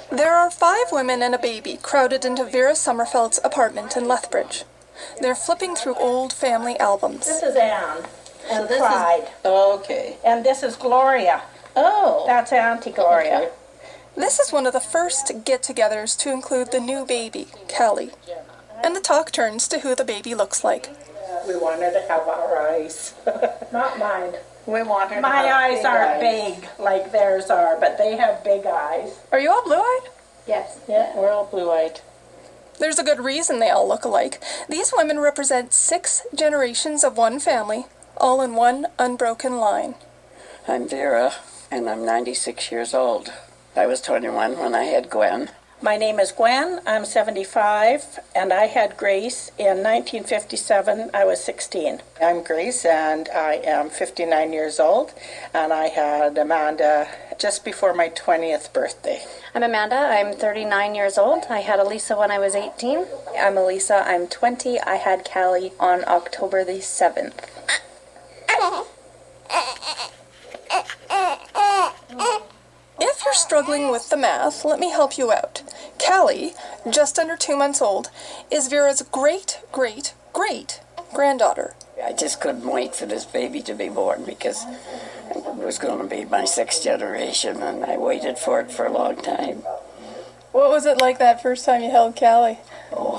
There are 5 women and a baby crowded into Vera Sommerfeld's apartment in Lethbridge. They're flipping through old family albums. This is Anne and Clyde. Okay. And this is Gloria. Oh. That's Auntie Gloria. Okay. This is one of the first get-togethers to include the new baby, Callie. And the talk turns to who the baby looks like. We want her to have our eyes. Not mine. We want her to My have eyes aren't big like theirs are, but they have big eyes. Are you all blue-eyed? Yes. Yeah, we're all blue-eyed. There's a good reason they all look alike. These women represent 6 generations of one family, all in one unbroken line. I'm Vera, and I'm 96 years old. I was 21 when I had Gwen. My name is Gwen. I'm 75, and I had Grace in 1957. I was 16. I'm Grace, and I am 59 years old, and I had Amanda just before my 20th birthday. I'm Amanda. I'm 39 years old. I had Elisa when I was 18. I'm Elisa. I'm 20. I had Callie on October the 7th. If you're struggling with the math, let me help you out. Callie, just under 2 months old, is Vera's great-great-great-granddaughter. I just couldn't wait for this baby to be born because it was going to be my 6th generation, and I waited for it for a long time. What was it like that first time you held Callie? Oh,